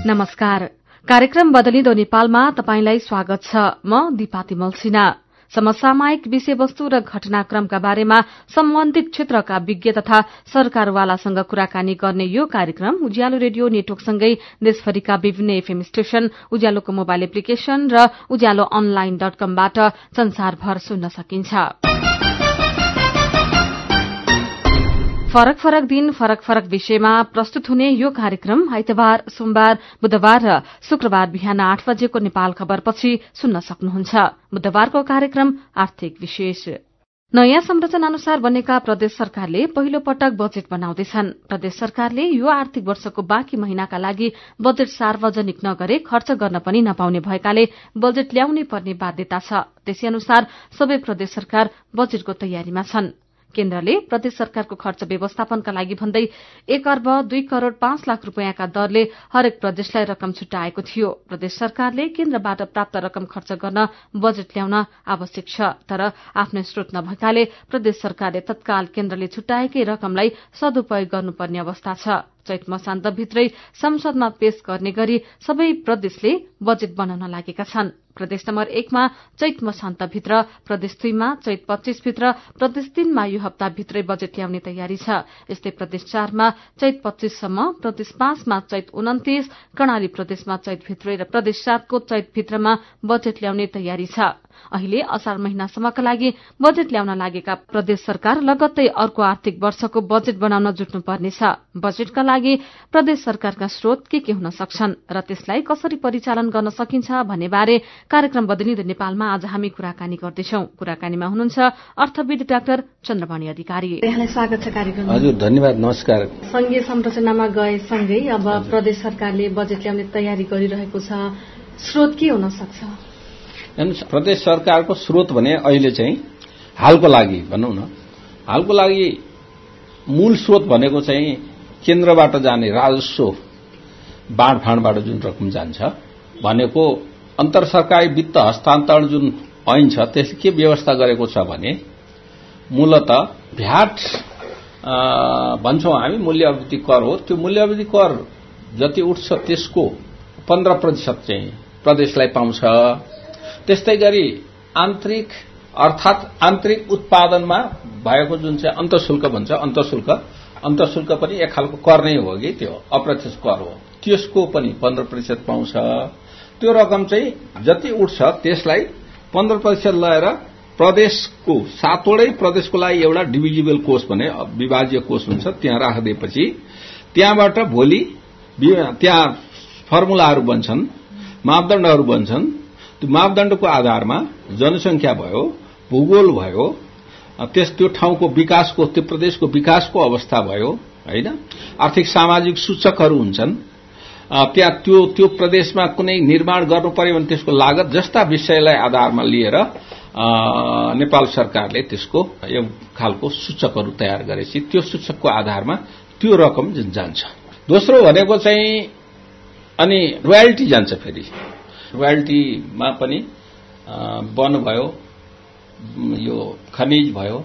नमस्कार। कार्यक्रम बदलिँदो नेपालमा तपाईंलाई स्वागत छ। म दिपा तिमल सिन्हा। समसामयिक विषयवस्तु र घटनाक्रमका बारेमा सम्बन्धित क्षेत्रका विज्ञ तथा सरकारवालासँग कुराकानी गर्ने यो कार्यक्रम उज्यालो रेडियो नेटवर्कसँगै देशभरिका विभिन्न एफएम स्टेशन, उज्यालोको मोबाइल एप्लिकेशन र उज्यालो online.com-बाट संसारभर सुन्न सकिन्छ। फरक फरक दिन फरक फरक विषयमा प्रस्तुत हुने यो कार्यक्रम आइतबार, सोमबार, बुधबार र शुक्रबार बिहान 8 बजेको नेपाल खबरपछि सुन्न सक्नुहुन्छ। बुधबारको कार्यक्रम आर्थिक विशेष। नयाँ संरचना अनुसार बनेका प्रदेश सरकारले पहिलो पटक बजेट बनाउँदैछन्। प्रदेश सरकारले यो आर्थिक वर्षको बाँकी महिनाका लागि बजेट सार्वजनिक नगरे खर्च गर्न पनि नपाउने भएकाले बजेट ल्याउनै पर्ने बाध्यता छ। त्यसै अनुसार सबै प्रदेश सरकार बजेटको तयारीमा छन्। केन्द्रले प्रदेश सरकारको खर्च व्यवस्थापनका लागि भन्दै 1 अर्ब 2 करोड़ 5 लाख रूपियाँका दरले हरेक प्रदेशलाई रकम छुट्याएको थियो। प्रदेश सरकारले केन्द्रबाट प्राप्त रकम खर्च गर्न बजेट ल्याउन आवश्यक छ, तर आफ्नो स्रोत नभएकाले प्रदेश सरकारले तत्काल केन्द्रले छुट्याएकै रकमलाई सदुपयोग गर्नुपर्ने अवस्था छ। चैत मसान्तभित्रै संसदमा पेश गर्ने गरी सबै प्रदेशले बजेट बनाउन लागेका छन्। प्रदेश नम्बर 1 मा चैत मसान्तभित्र, प्रदेश 2 मा चैत 25 भित्र, प्रदेश 3 मा यो हप्ताभित्रै बजेट ल्याउने तयारी छ। यस्तै प्रदेश 4 मा चैत 25 सम्म, प्रदेश 5 मा चैत 29, कर्णाली प्रदेशमा चैत भित्रै र प्रदेश 7 को चैत भित्रमा बजेट ल्याउने तयारी छ। अहिले असार महिनासम्मका लागि बजेट ल्याउन लागेका प्रदेश सरकार लगत्तै अर्को आर्थिक वर्षको बजेट बनाउन जुट्नुपर्नेछ। बजेटका लागि प्रदेश सरकारका स्रोत के हुन सक्छन् र त्यसलाई कसरी परिचालन गर्न सकिन्छ भन्ने बारे कार्यक्रम बदलिँदो नेपालमा आज हामी कुराकानी गर्दैछौं। कुराकानीमा हुनुहुन्छ अर्थविद डाक्टर चन्द्रमणि अधिकारी। यहाँलाई स्वागत छ कार्यक्रममा। हजुर, धन्यवाद, नमस्कार। संघीय संरचनामा गएसँगै अब प्रदेश सरकारले बजेट ल्याउने तयारी गरिरहेको छ। स्रोत के हुन सक्छ? प्रदेश सरकारको स्रोत भने अहिले चाहिँ हालको लागि भनौं न, हालको लागि मूल स्रोत भनेको चाहिँ केन्द्रबाट जाने राजस्व बाँडफाँडबाट जुन रकम जान्छ भनेको अन्तर सरकारी वित्त हस्तान्तरण जुन ऐन छ त्यसले के व्यवस्था गरेको छ भने मूलत भ्याट भन्छौं हामी, मूल्य अभिवृद्धि कर हो। त्यो मूल्य अभिवृद्धि कर जति उठ्छ त्यसको 15% चाहिँ प्रदेशलाई पाउँछ। त्यस्तै गरी आन्तरिक अर्थात आन्तरिक उत्पादनमा भएको जुन चाहिँ अन्तःशुल्क भन्छ, अन्तःशुल्क पनि एक खालको कर नै हो कि त्यो अप्रत्यक्ष कर हो, त्यसको पनि 15% पाउँछ। त्यो रकम चाहिँ जति उठ्छ त्यसलाई 15% लगाएर प्रदेशको 7वटै प्रदेशको लागि एउटा डिभिजिबल कोष भने विभाज्य कोष हुन्छ, त्यहाँ राखिदिएपछि त्यहाँबाट भोलि त्यहाँ फर्मुलाहरू बन्छन्, मापदण्डहरू बन्छन्। त्यो मापदण्डको आधारमा जनसंख्या भयो, भूगोल भयो, त्यो ठाउँको विकासको, त्यो प्रदेशको विकासको अवस्था भयो हैन, आर्थिक सामाजिक सूचकहरू हुन्छन्। त्यहाँ त्यो प्रदेशमा कुनै निर्माण गर्नु पर्यो भने त्यसको लागत जस्ता विषयलाई आधारमा लिएर नेपाल सरकारले त्यसको एक खालको सूचकहरू तयार गरेपछि त्यो सूचकको आधारमा त्यो रकम जान्छ। दोस्रो भनेको चाहिँ अनि रोयल्टी जान्छ। फेरि रोयल्टीमा पनि वन भयो, यो खनिज भयो,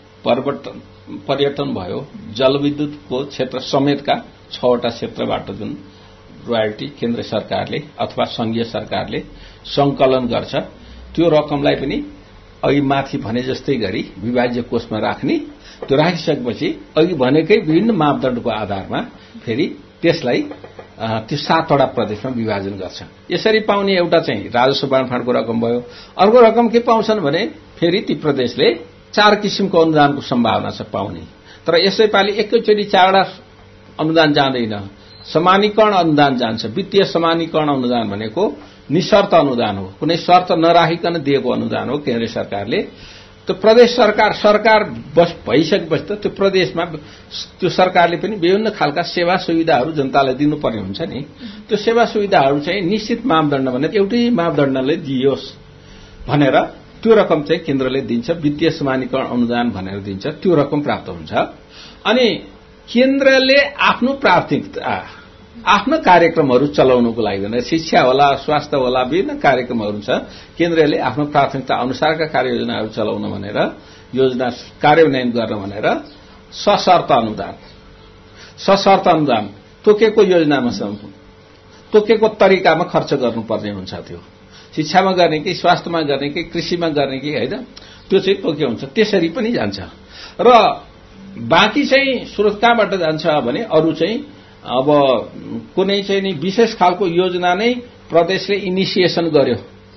पर्यटन भयो, जलविद्युतको क्षेत्र समेतका 6वटा क्षेत्रबाट जुन रोयल्टी केन्द्र सरकारले अथवा संघीय सरकारले संकलन गर्छ त्यो रकमलाई पनि अघि माथि भने जस्तै गरी विभाज्य कोषमा राख्ने। त्यो राखिसकेपछि अघि भनेकै विभिन्न मापदण्डको आधारमा फेरि त्यसलाई त्यो 7वटा प्रदेशमा विभाजन गर्छ। यसरी पाउने एउटा चाहिँ राजस्व बाँडफाँडको रकम भयो। अर्को रकम के पाउँछन् भने फेरि ती प्रदेशले 4 किसिमको अनुदानको सम्भावना छ पाउने, तर यसै पालि एकैचोटि 4वटा अनुदान जाँदैन, समानीकरण अनुदान जान्छ। वित्तीय समानीकरण अनुदान भनेको निशर्त अनुदान हो, कुनै शर्त नराखिकन दिएको अनुदान हो केन्द्र सरकारले। त्यो प्रदेश सरकार बस भइसकेपछि त त्यो प्रदेशमा त्यो सरकारले पनि विभिन्न खालका सेवा सुविधाहरू जनतालाई दिनुपर्ने हुन्छ नि। त्यो सेवा सुविधाहरू चाहिँ निश्चित मापदण्ड भने एउटै मापदण्डले दिइयोस् भनेर त्यो रकम चाहिँ केन्द्रले दिन्छ, वित्तीय समानीकरण अनुदान भनेर दिन्छ, त्यो रकम प्राप्त हुन्छ। अनि केन्द्रले आफ्नो प्राथमिकता, आफ्नो कार्यक्रमहरू चलाउनको लागि भनेर शिक्षा होला, स्वास्थ्य होला, विभिन्न कार्यक्रमहरू छ, केन्द्रले आफ्नो प्राथमिकता अनुसारका कार्ययोजनाहरू चलाउन भनेर, योजना कार्यान्वयन गर्न भनेर सशर्त अनुदान तोकेको योजनामा तोकेको तरिकामा खर्च गर्नुपर्ने हुन्छ। त्यो शिक्षामा गर्ने कि स्वास्थ्यमा गर्ने कि कृषिमा गर्ने कि होइन, त्यो चाहिँ तोके हुन्छ, त्यसरी पनि जान्छ। र बाँकी चाहिँ स्रोत कहाँबाट जान्छ भने अरू चाहिँ अब कुनै चाहिँ नि विशेष खालको योजना नै प्रदेशले इनिसिएसन गर्यो,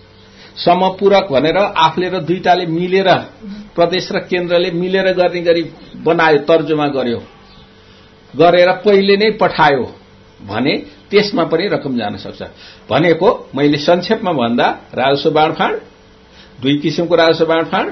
समपूरक भनेर आफूले र दुईटाले मिलेर प्रदेश र केन्द्रले मिलेर गर्ने गरी बनायो, तर्जुमा गर्यो, गरेर पहिले नै पठायो भने त्यसमा पनि रकम जान सक्छ। भनेको मैले संक्षेपमा भन्दा राजस्व बाँडफाँड, 2 किसिमको राजस्व बाँडफाँड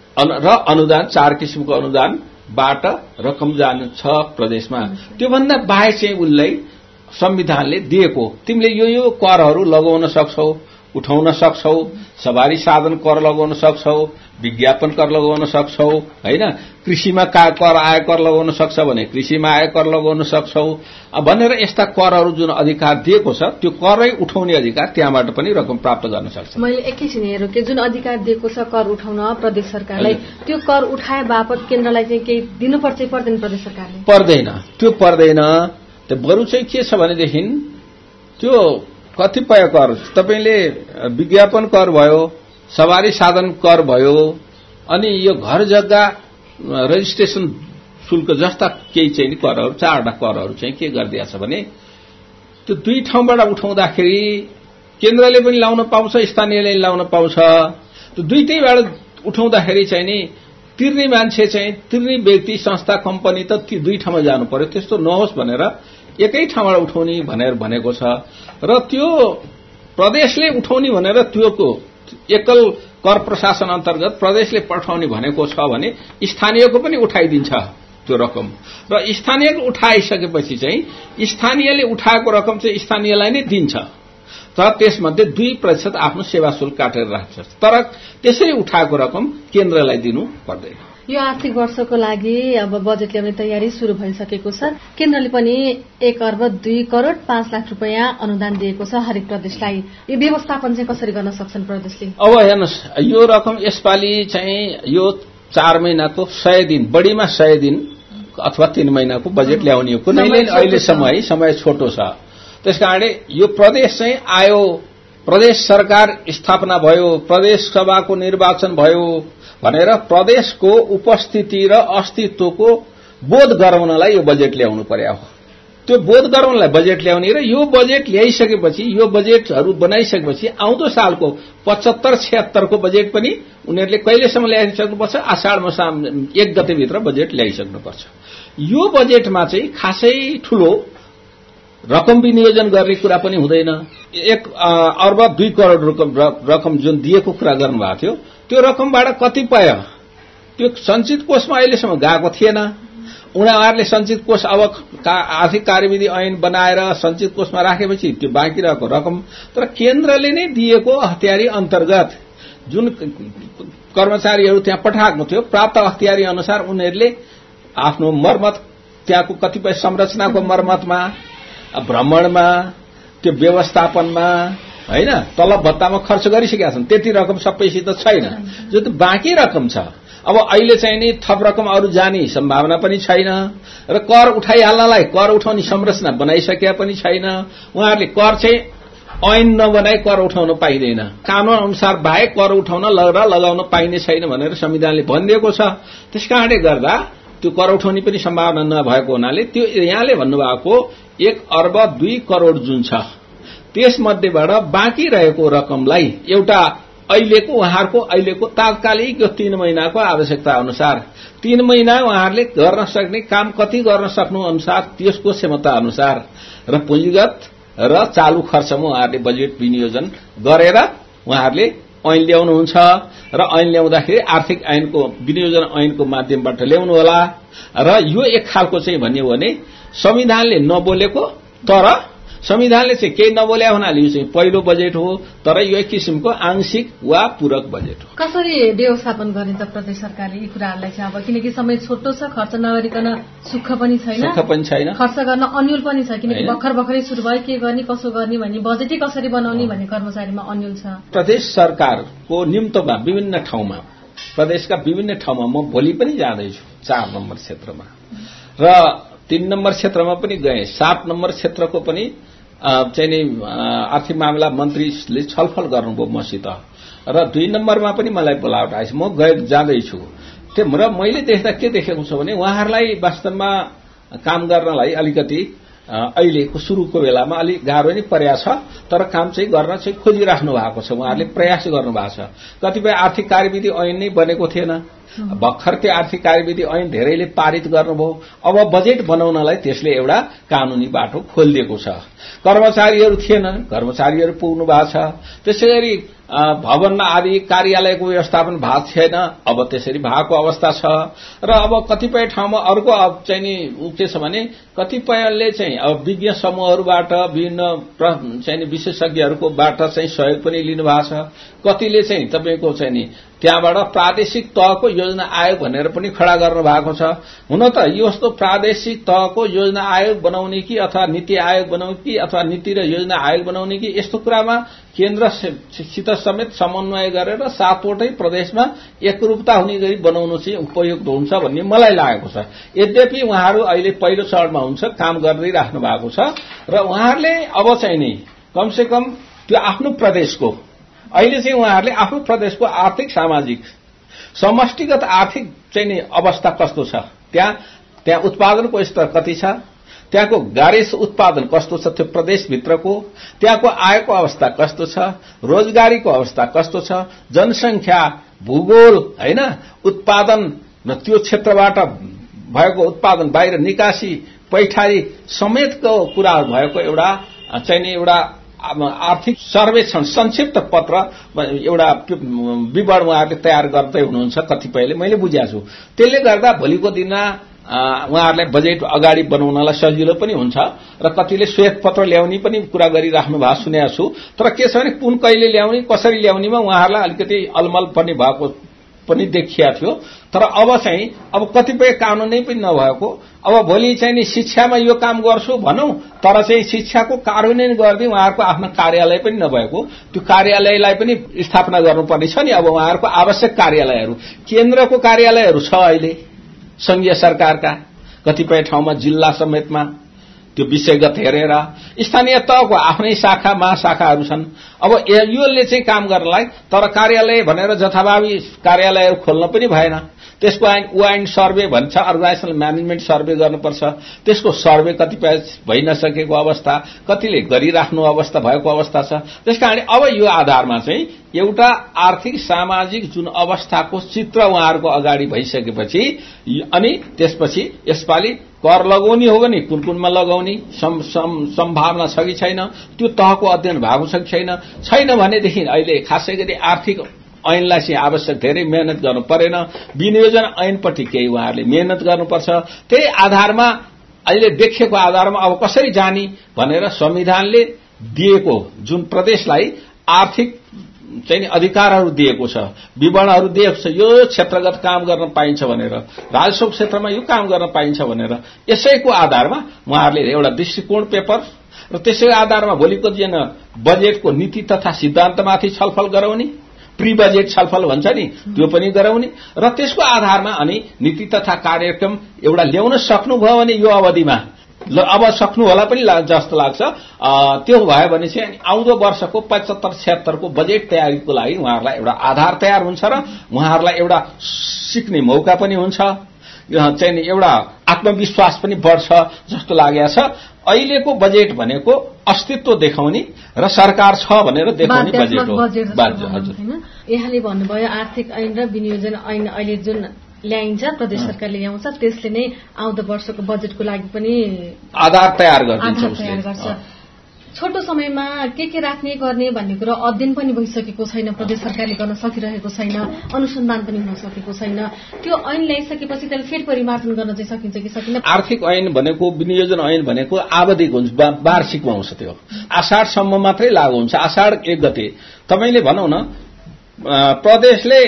र अनुदान, 4 किसिमको अनुदानबाट रकम जानु छ प्रदेशमा। त्योभन्दा बाहेक चाहिँ उसलाई संविधानले दिएको तिमीले यो करहरू लगाउन सक्छौ, उठाउन सक्छौ, सवारी साधन कर लगाउन सक्छौ, विज्ञापन कर लगाउन सक्छौ, होइन, कृषिमा कर आय कर लगाउन सक्छ भने कृषिमा आय कर लगाउन सक्छौ भनेर यस्ता करहरू जुन अधिकार दिएको छ त्यो करै उठाउने अधिकार त्यहाँबाट पनि रकम प्राप्त गर्न सक्छ। मैले एकैछिन हेरौँ कि जुन अधिकार दिएको छ कर उठाउन प्रदेश सरकारलाई, त्यो कर उठाए बापत केन्द्रलाई चाहिँ केही दिनुपर्छ पर्दैन? प्रदेश सरकारले पर्दैन, त्यो पर्दैन। त्यो बरु चाहिँ के छ भनेदेखि त्यो कतिपय कर तपाईले विज्ञापन कर भयो, सवारी साधन कर भयो, अनि यो घर जग्गा रजिस्ट्रेसन शुल्क जस्ता केही चाहिँ करहरू, 4वटा करहरू चाहिँ के गरिदिएछ भने त्यो 2 ठाउँबाट उठाउँदाखेरि केन्द्रले पनि लाउन पाउँछ, स्थानीयले लाउन पाउँछ। त्यो दुईटैबाट उठाउँदाखेरि चाहिँ नि तिर्ने मान्छे चाहिँ तिर्ने व्यक्ति, संस्था, कम्पनी त ती 2 ठाउँमा जानु पर्यो। त्यस्तो नहोस् भनेर एकै ठाउँबाट उठाउने भनेर भनेको छ। र त्यो प्रदेशले उठाउने भनेर त्योको एकल कर प्रशासन अन्तर्गत प्रदेशले पठाउने भनेको छ भने स्थानीयको पनि उठाइदिन्छ त्यो रकम। र स्थानीयको उठाइसकेपछि चाहिँ स्थानीयले उठाएको रकम चाहिँ स्थानीयलाई नै दिन्छ, तर त्यसमध्ये 2% आफ्नो सेवा शुल्क काटेर राख्छ। तर त्यसरी उठाएको रकम केन्द्रलाई दिनु पर्दैन। यो आर्थिक वर्षको लागि अब बजेट ल्याउने तयारी सुरु भइसकेको छ। केन्द्रले पनि 1 अर्ब 2 करोड 5 लाख रुपैयाँ अनुदान दिएको छ हरेक प्रदेशलाई। यो व्यवस्थापन चाहिँ कसरी गर्न सक्छन् प्रदेशले? अब हेर्नुहोस्, यो रकम यसपालि चाहिँ यो 4 महिनाको 100 दिन, बढीमा 100 दिन अथवा 3 महिनाको बजेट ल्याउने हो। कुनैले अहिलेसम्म है समय छोटो छ, त्यसकारणले यो प्रदेश चाहिँ आयो, प्रदेश सरकार स्थापना भयो, प्रदेश सभाको निर्वाचन भयो भनेर प्रदेशको उपस्थिति र अस्तित्वको बोध गराउनलाई यो बजेट ल्याउनु पर्यो। त्यो बोध गराउनलाई बजेट ल्याउने र यो बजेट ल्याइसकेपछि, यो बजेटहरू बनाइसकेपछि आउँदो सालको 75-76 को बजेट पनि उनीहरूले कहिलेसम्म ल्याइसक्नुपर्छ? आषाढमा 1 गतेभित्र बजेट ल्याइसक्नुपर्छ। यो बजेटमा चाहिँ खासै ठूलो रकम विनियोजन गर्ने कुरा पनि हुँदैन। 1 अर्ब 2 करोड रकम जुन दिएको कुरा गर्नुभएको थियो त्यो रकमबाट कतिपय त्यो सञ्चित कोषमा अहिलेसम्म गएको थिएन। उनीहरूले सञ्चित कोष अब आर्थिक कार्यविधि ऐन बनाएर सञ्चित कोषमा राखेपछि त्यो बाँकी रहेको रकम तर केन्द्रले नै दिएको अख्तियारी अन्तर्गत जुन कर्मचारीहरू त्यहाँ पठाएको थियो प्राप्त अख्तियारी अनुसार उनीहरूले आफ्नो मर्मत, त्यहाँको कतिपय संरचनाको मर्मतमा, भ्रमणमा, त्यो व्यवस्थापनमा, हैन, तलब भत्तामा खर्च गरिसकेका छन्। त्यति रकम सबैसित छैन। जो त बाँकी रकम छ, अब अहिले चाहिँ नि थप रकम अरू जाने सम्भावना पनि छैन र कर उठाइहाल्नलाई कर उठाउने संरचना बनाइसकेका पनि छैन। उहाँहरूले कर चाहिँ ऐन नबनाई कर उठाउन पाइँदैन, कानून अनुसार बाहेक कर उठाउन र लगाउन पाइने छैन भनेर संविधानले भनिदिएको छ। त्यसकारणले गर्दा त्यो कर उठाउने पनि सम्भावना नभएको हुनाले त्यो यहाँले भन्नुभएको 1 अर्ब 2 करोड जुन छ त्यसमध्येबाट बाँकी रहेको रकमलाई एउटा अहिलेको उहाँहरूको अहिलेको तात्कालिक यो 3 महिनाको आवश्यकता अनुसार 3 महिना उहाँहरूले गर्न सक्ने काम कति गर्न सक्नु अनुसार त्यसको क्षमता अनुसार र पुँजीगत र चालू खर्चमा उहाँहरूले बजेट विनियोजन गरेर उहाँहरूले ऐन ल्याउनुहुन्छ र ऐन ल्याउँदाखेरि आर्थिक ऐनको विनियोजन ऐनको माध्यमबाट ल्याउनु होला। र यो एक खालको चाहिँ भन्यो भने संविधानले नबोलेको तर संविधानले चाहिँ केही नबोल्या हुनाले यो चाहिँ पहिलो बजेट हो, तर यो एक किसिमको आंशिक वा पूरक बजेट हो। कसरी व्यवस्थापन गर्ने त प्रदेश सरकारले यी कुराहरूलाई चाहिँ? अब किनकि समय छोटो छ, खर्च नगरिकन सुख पनि छैन, खर्च गर्न अन्यल पनि छ, किनकि भर्खरै सुरु भयो, के गर्ने कसो गर्ने भन्ने बजेटै कसरी बनाउने भन्ने कर्मचारीमा अन्यल छ। प्रदेश सरकारको निम्तोमा विभिन्न ठाउँमा, प्रदेशका विभिन्न ठाउँमा म भोलि पनि जाँदैछु 4 नम्बर क्षेत्रमा र 3 नम्बर क्षेत्रमा पनि गए, 7 नम्बर क्षेत्रको पनि चाहिँ नि आर्थिक मामिला मन्त्रीले छलफल गर्नुभयो मसित र 2 नम्बरमा पनि मलाई बोलावट आएछ। म जाँदैछु र मैले देख्दा के देखेको छु भने उहाँहरूलाई वास्तवमा काम गर्नलाई अलिकति अहिलेको सुरुको बेलामा अलिक गाह्रो नै परेको छ, तर काम चाहिँ गर्न चाहिँ खोजिराख्नु भएको छ। उहाँहरूले प्रयास गर्नु भएको छ। कतिपय आर्थिक कार्यविधि ऐन नै बनेको थिएन, भर्खर त्यो आर्थिक कार्यविधि ऐन धेरैले पारित गर्नुभयो। अब बजेट बनाउनलाई त्यसले एउटा कानूनी बाटो खोलिदिएको छ। कर्मचारीहरू थिएनन्, कर्मचारीहरू पुग्नु भएको छ। त्यसैगरी भवन आदि कार्यालयको व्यवस्थापन भएको थिएन, अब त्यसरी भएको अवस्था छ। र अब कतिपय ठाउँमा अर्को चाहिँ नि के छ भने कतिपयले चाहिँ अब विज्ञ समूहहरूबाट विभिन्न चाहिँ विशेषज्ञहरूकोबाट चाहिँ सहयोग पनि लिनु भएको छ। कतिले चाहिँ तपाईको चाहिँ नि त्यहाँबाट प्रादेशिक तहको योजना आयोग भनेर पनि खडा गर्नु भएको छ। हुन त यस्तो प्रादेशिक तहको योजना आयोग बनाउने कि अथवा नीति आयोग बनाउने कि अथवा नीति र योजना आयोग बनाउने कि यस्तो कुरामा केन्द्रसित समेत समन्वय गरेर 7वटै प्रदेशमा एकरूपता हुने गरी बनाउनु चाहिँ उपयुक्त हुन्छ भन्ने मलाई लागेको छ। यद्यपि उहाँहरू अहिले पहिलो चरणमा हुन्छ, काम गर्दै राख्नु भएको छ र उहाँहरूले अब चाहिँ नि कमसेकम त्यो आफ्नो प्रदेशको अहिले चाहिँ उहाँहरूले आफ्नो प्रदेशको आर्थिक सामाजिक समष्टिगत आर्थिक चाहिँ नि अवस्था कस्तो छ, त्यहाँ उत्पादनको स्तर कति छ, त्यहाँको गारेस उत्पादन कस्तो छ त्यो प्रदेशभित्रको, त्यहाँको आयको अवस्था कस्तो छ, रोजगारीको अवस्था कस्तो छ, जनसंख्या, भूगोल हैन, उत्पादन र त्यो क्षेत्रबाट भएको उत्पादन बाहिर निकासी, पैठारी समेतको कुरा भएको एउटा चाहिँ नि एउटा आर्थिक सर्वेक्षण संक्षिप्त पत्र एउटा विवरण उहाँहरूले तयार गर्दै हुनुहुन्छ कतिपयले, मैले बुझेको छु। त्यसले गर्दा भोलिको दिनमा उहाँहरूलाई बजेट अगाडि बनाउनलाई सजिलो पनि हुन्छ र कतिले श्वेत पत्र ल्याउने पनि कुरा गरिराख्नु भएको सुनेको छु। तर के छ भने कुन कहिले ल्याउने कसरी ल्याउनेमा उहाँहरूलाई अलिकति अलमल पनि भएको पनि देखिया थियो। तर अब चाहिँ अब कतिपय कानूनै पनि नभएको, अब भोलि चाहिँ नि शिक्षामा यो काम गर्छु भनौं, तर चाहिँ शिक्षाको कार्यान्वयन गर्दै उहाँहरूको आफ्नो कार्यालय पनि नभएको, त्यो कार्यालयलाई पनि स्थापना गर्नुपर्ने छ नि। अब उहाँहरूको आवश्यक कार्यालयहरू, केन्द्रको कार्यालयहरू छ अहिले संघीय सरकारका कतिपय ठाउँमा जिल्ला समेतमा, त्यो विषयगत हेरेर स्थानीय तहको आफ्नै शाखा महाशाखाहरू छन्। अब योले चाहिँ काम गर्नलाई तर कार्यालय भनेर जथाभावी कार्यालयहरू खोल्न पनि भएन। त्यसको वाइन सर्वे भन्छ, अर्गनाइजेसनल म्यानेजमेन्ट सर्वे गर्नुपर्छ। त्यसको सर्वे कतिपय भइ नसकेको अवस्था, कतिले गरिराख्नु अवस्था भएको अवस्था छ। त्यसकारण अब यो आधारमा चाहिँ एउटा आर्थिक सामाजिक जुन अवस्थाको चित्र उहाँहरूको अगाडि भइसकेपछि अनि त्यसपछि यसपालि कर लगाउने हो भने कुन कुनमा लगाउने सम्भावना छ कि छैन, त्यो तहको अध्ययन भएको छ कि छैन भनेदेखि अहिले खासै गरी आर्थिक ऐनलाई चाहिँ आवश्यक धेरै मेहनत गर्नु परेन। विनियोजन ऐनपट्टि केही उहाँहरूले मेहनत गर्नुपर्छ। त्यही आधारमा अहिले देखिएको आधारमा अब कसरी जाने भनेर संविधानले दिएको जुन प्रदेशलाई आर्थिक चाहिँ अधिकारहरू दिएको छ, विवरणहरू दिएको छ, यो क्षेत्रगत काम गर्न पाइन्छ भनेर, राजस्व क्षेत्रमा यो काम गर्न पाइन्छ भनेर, यसैको आधारमा उहाँहरूले एउटा दृष्टिकोण पेपर र त्यसैको आधारमा भोलिको दिन बजेटको नीति तथा सिद्धान्तमाथि छलफल गराउने, प्री बजेट छलफल भन्छ नि त्यो पनि गराउने र त्यसको आधारमा अनि नीति तथा कार्यक्रम एउटा ल्याउन सक्नुभयो भने यो अवधिमा अब सक्नु होला पनि जस्तो लाग्छ। त्यो भयो भने चाहिँ आउँदो वर्षको 75-76 को बजेट तयारीको लागि उहाँहरूलाई एउटा आधार तयार हुन्छ र उहाँहरूलाई एउटा सिक्ने मौका पनि हुन्छ, चाहिँ एउटा आत्मविश्वास पनि बढ्छ जस्तो लागेको छ। अहिलेको बजेट भनेको अस्तित्व देखाउने र सरकार छ भनेर देखाउने बजेट हो। हजुर, यहाँले भन्नुभयो आर्थिक ऐन र विनियोजन ऐन अहिले जुन ल्याइन्छ प्रदेश सरकारले ल्याउँछ त्यसले नै आउँदो वर्षको बजेटको लागि पनि आधार तयार गर्छ। छोटो समयमा के राख्ने गर्ने भन्ने कुरा अध्ययन पनि भइसकेको छैन, प्रदेश सरकारले गर्न सकिरहेको छैन, अनुसन्धान पनि हुन सकेको छैन। त्यो ऐन ल्याइसकेपछि त्यसलाई फेरि परिमार्जन गर्न चाहिँ सकिन्छ कि सकिन्न? आर्थिक ऐन भनेको विनियोजन ऐन भनेको आवधिक हुन्छ, वार्षिकमा आउँछ। त्यो आषाढसम्म मात्रै लागू हुन्छ। आषाढ 1 गते तपाईले भनौं न प्रदेशले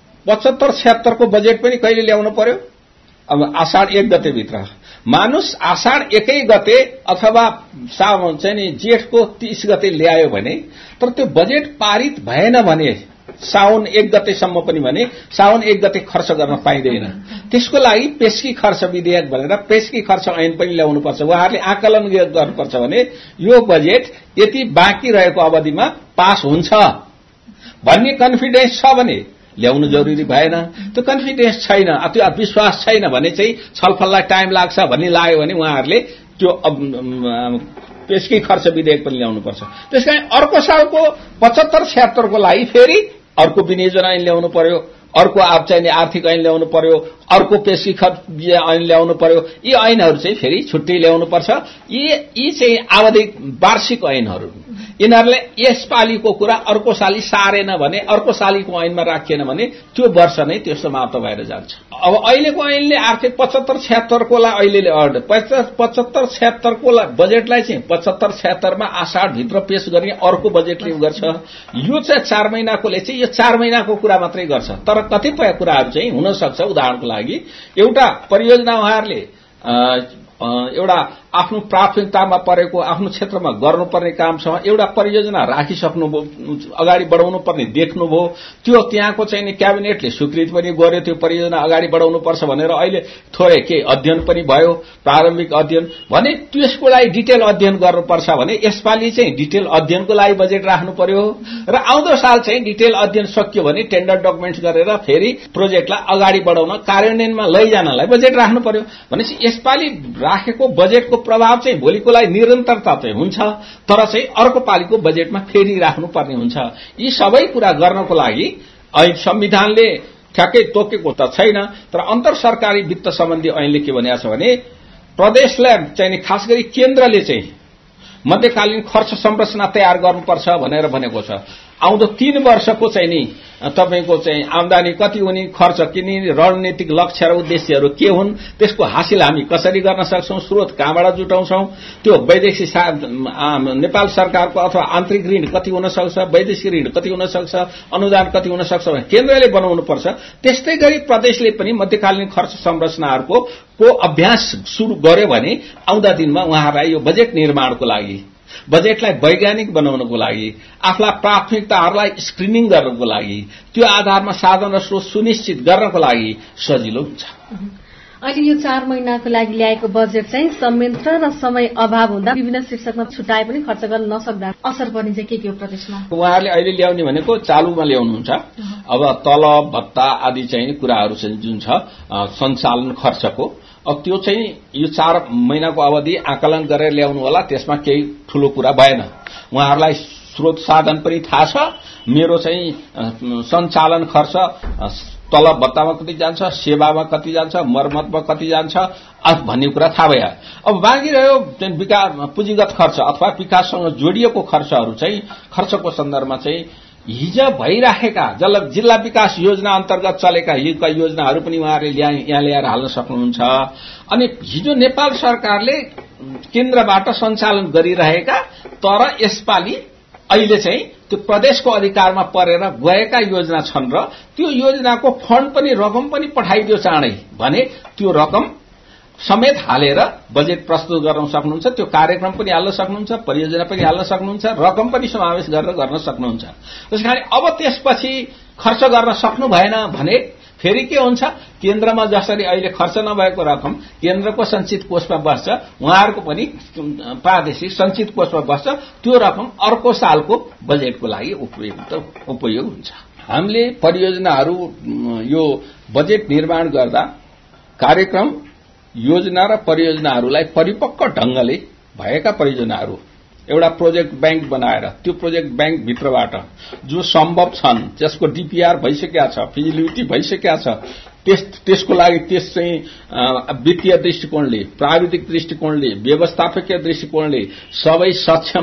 75-76 को बजेट पनि कहिले ल्याउनु पर्यो? अब आषाढ 1 गते भित्र मानुस आषाढ 1 गते अथवा चाहिँ जेठको 30 गते ल्यायो भने, तर त्यो बजेट पारित भएन भने साउन 1 गतेसम्म पनि भने साउन 1 गते खर्च गर्न पाइँदैन। त्यसको लागि पेस्की खर्च विधेयक भनेर पेस्की खर्च ऐन पनि ल्याउनुपर्छ। उहाँहरूले आकलन गर्नुपर्छ भने यो बजेट यति बाँकी रहेको अवधिमा पास हुन्छ भन्ने कन्फिडेन्स छ भने ल्याउनु जरुरी भएन। त्यो कन्फिडेन्स छैन, त्यो विश्वास छैन भने चाहिँ छलफललाई टाइम लाग्छ भन्ने लाग्यो भने उहाँहरूले त्यो पेस्की खर्च विधेयक पनि ल्याउनुपर्छ। त्यसकारण अर्को सालको 75-76 को लागि फेरि अर्को विनियोजन ऐन ल्याउनु पर्यो, अर्को चाहिने आर्थिक ऐन ल्याउनु पर्यो, अर्को पेस्की खर्च ऐन ल्याउनु पर्यो। यी ऐनहरू चाहिँ फेरि छुट्टै ल्याउनुपर्छ। यी चाहिँ आवधिक वार्षिक ऐनहरू। यिनीहरूले यसपालिको कुरा अर्को साली सारेन भने, अर्को सालीको ऐनमा राखिएन भने त्यो वर्ष नै त्यो समाप्त भएर जान्छ। अब अहिलेको ऐनले आर्थिक 75-76 को लाई अहिले 75-76 को बजेटलाई चाहिँ 75-76 मा आषाढ भित्र पेश गर्ने अर्को बजेटले गर्छ। यो चाहिँ 4 महिनाकोले चाहिँ यो 4 महिनाको कुरा मात्रै गर्छ। तर कतिपय कुराहरू चाहिँ हुन सक्छ। उदाहरणको लागि एउटा परियोजना उहाँहरूले एउटा आफ्नो प्राथमिकतामा परेको आफ्नो क्षेत्रमा गर्नुपर्ने कामसँग एउटा परियोजना राखिसक्नुभयो, अगाडि बढाउनु पर्ने देख्नुभयो, त्यो त्यहाँको चाहिँ क्याबिनेटले स्वीकृति पनि गर्यो, त्यो परियोजना अगाडि बढाउनु पर्छ भनेर अहिले थोरै के अध्ययन पनि भयो, प्रारम्भिक अध्ययन भने त्यसको लागि डिटेल अध्ययन गर्नुपर्छ भने यसपालि चाहिँ डिटेल अध्ययनको लागि बजेट राख्नु पर्यो र आउँदो साल चाहिँ डिटेल अध्ययन सकियो भने टेन्डर डकुमेन्ट्स गरेर फेरि प्रोजेक्टलाई अगाडि बढाउन कार्यान्वयनमा लैजानलाई बजेट राख्नु पर्यो। भनेपछि यसपालि राखेको बजेटको प्रभाव चाहिँ भोलिको लागि निरन्तरता चाहिँ हुन्छ, तर चाहिँ अर्को पालिको बजेटमा फेरि राख्नुपर्ने हुन्छ। यी सबै कुरा गर्नको लागि संविधानले ठ्याक्कै तोकेको त छैन, तर अन्तर सरकारी वित्त सम्बन्धी ऐनले के भनेको छ भने प्रदेशलाई चाहिँ खास गरी केन्द्रले चाहिँ मध्यकालीन खर्च संरचना तयार गर्नुपर्छ भनेर भनेको छ। आउँदो 3 वर्षको चाहिँ नि तपाईको चाहिँ आम्दानी कति हुने, खर्च किने, रणनीतिक लक्ष्य र उद्देश्यहरू के हुन्, त्यसको हासिल हामी कसरी गर्न सक्छौं, स्रोत कहाँबाट जुटाउँछौं, त्यो वैदेशिक नेपाल सरकारको अथवा आन्तरिक ऋण कति हुन सक्छ, वैदेशिक ऋण कति हुन सक्छ, अनुदान कति हुन सक्छ भने केन्द्रले बनाउनु पर्छ। त्यस्तै गरी प्रदेशले पनि मध्यकालीन खर्च संरचनाहरूको अभ्यास सुरु गर्यो भने आउँदा दिनमा उहाँहरूलाई यो बजेट निर्माणको लागि, बजेटलाई वैज्ञानिक बनाउनको लागि, आफ्ना प्राथमिकताहरूलाई स्क्रिनिङ गर्नको लागि, त्यो आधारमा साधन र स्रोत सुनिश्चित गर्नको लागि सजिलो हुन्छ। अहिले यो 4 महिनाको लागि ल्याएको बजेट चाहिँ संयन्त्र र समय अभाव हुँदा विभिन्न शीर्षकमा छुटाए पनि खर्च गर्न नसक्दा असर पर्ने चाहिँ के हो प्रदेशमा? उहाँहरूले अहिले ल्याउने भनेको चालुमा ल्याउनुहुन्छ। अब तलब भत्ता आदि चाहिँ कुराहरू चाहिँ जुन छ सञ्चालन खर्चको, अब त्यो चाहिँ यो 4 महिनाको अवधि आकलन गरेर ल्याउनु होला, त्यसमा केही ठूलो कुरा भएन। उहाँहरूलाई स्रोत साधन पनि थाहा छ। मेरो चाहिँ सञ्चालन खर्च तलब भत्तामा कति जान्छ, सेवामा कति जान्छ, मर्मतमा कति जान्छ भन्ने कुरा थाहा भयो। अब बाँकी रह्यो पुँजीगत खर्च अथवा विकाससँग जोडिएको खर्चहरू चाहिँ खर्चको सन्दर्भमा चाहिँ हिजो भइराखेका जिल्ला विकास योजना अन्तर्गत चलेका योजनाहरू पनि उहाँहरूले यहाँ ल्याएर हाल्न सक्नुहुन्छ। अनि हिजो नेपाल सरकारले केन्द्रबाट सञ्चालन गरिरहेका तर यसपालि अहिले चाहिँ त्यो प्रदेशको अधिकारमा परेर गएका योजना छन् र त्यो योजनाको फण्ड पनि रकम पनि पठाइदियो चाँडै भने त्यो रकम समेत हालेर बजेट प्रस्तुत गर्न सक्नुहुन्छ, त्यो कार्यक्रम पनि हाल्न सक्नुहुन्छ, परियोजना पनि हाल्न सक्नुहुन्छ, रकम पनि समावेश गरेर गर्न सक्नुहुन्छ। त्यसकारण अब त्यसपछि खर्च गर्न सक्नु भएन भने फेरि के हुन्छ, केन्द्रमा जसरी अहिले खर्च नभएको रकम केन्द्रको सञ्चित कोषमा बस्छ, उहाँहरूको पनि प्रादेशिक सञ्चित कोषमा बस्छ, त्यो रकम अर्को सालको बजेटको लागि उपयोग हुन्छ। हामीले परियोजनाहरू यो बजेट निर्माण गर्दा कार्यक्रम योजना र परियोजनाहरूलाई परिपक्व ढंगले भएका परियोजनाहरू एउटा प्रोजेक्ट बैंक बनाएर त्यो प्रोजेक्ट बैंक भित्रबाट जो सम्भव छन्, जसको डीपीआर भइसकेका छ, फिजिबिलिटी भइसकेका छ, त्यसको लागि त्यस चाहिँ वित्तीय दृष्टिकोणले, प्राविधिक दृष्टिकोणले, व्यवस्थापकीय दृष्टिकोणले सबै सक्षम